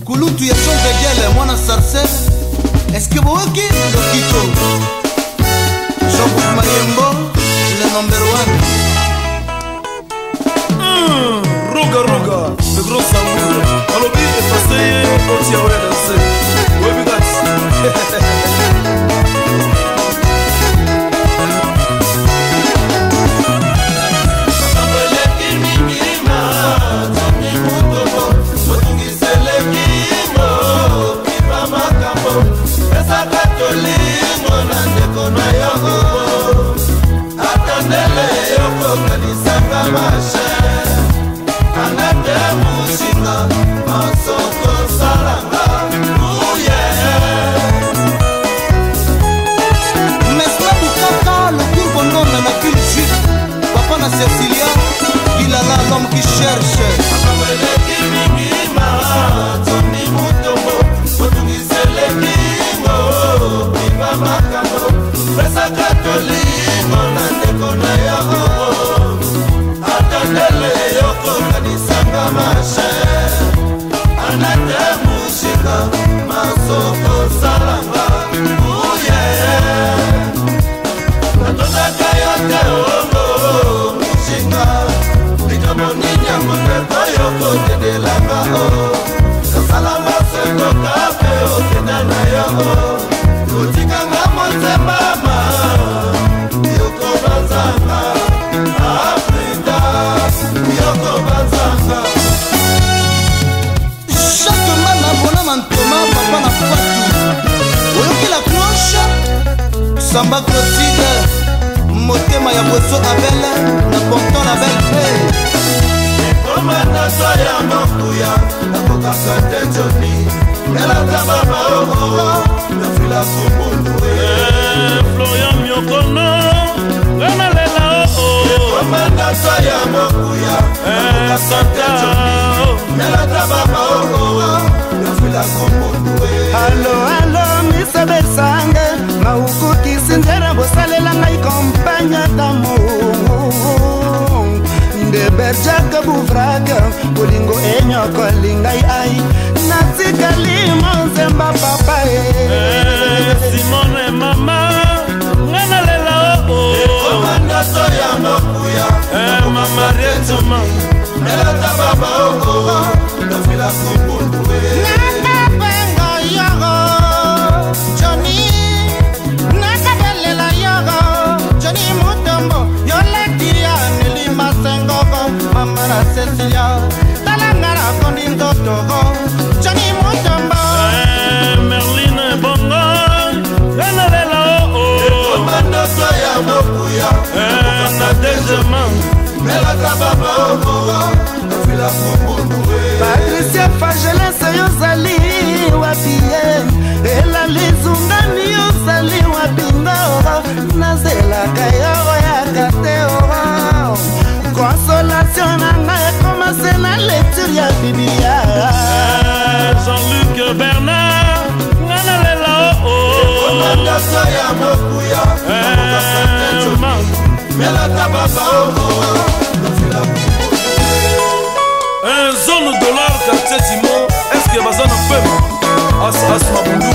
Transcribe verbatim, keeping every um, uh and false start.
Kulutu ya Jean Vegele mwana sarse. Eske boki Lokito Jean-Paul Mayembo le number one. mm, Ruga Ruga le gros saoul. Alobi est passé au tiawé danser. Ouais bigat. Cecilia, il a là l'homme qui cherche. Samba Clotilde, motema ya boso abele, na ponton la belle paix. Komanda soya mokuya, nakoka kate Johnny. Ela taba maoho, na fila kumbundu. Florian Miokono, gana lela oh. Komanda soya mokuya, nakoka kate Johnny. Ela taba maoho, na fila kumbundu. Allo allo misabe sange, maukuki sinzera bosalela ngai campagne d'amour. De berjaka bufraga, bolingo enyoko lingai ai, natika limo zemba papa e. Simone mama, ngana lela oh. Komanda soya mokuya, mama retoma, ela taba maoho, na fila kumbundu. Mama Cecilia, talangara kondindo togo, Johnny Mutombo. Merlin Bongo, gana lela oh. Komanda soya mokuya, na deuxième, ela taba maoho, na fila kumbundu. Patricia Fagelese yozali wapie, ela lizungani yozali wapindoro, nazela kayoro ya kateoro. Consolation nanga commencé la lecture ya Biblia. Jean-Luc Bernard, ngana lela oh. Komanda soya mokuya, ela taba maoho, na fila kumbundu. Un zone dollar quartier Timo, est-ce que bazana femme? As as ma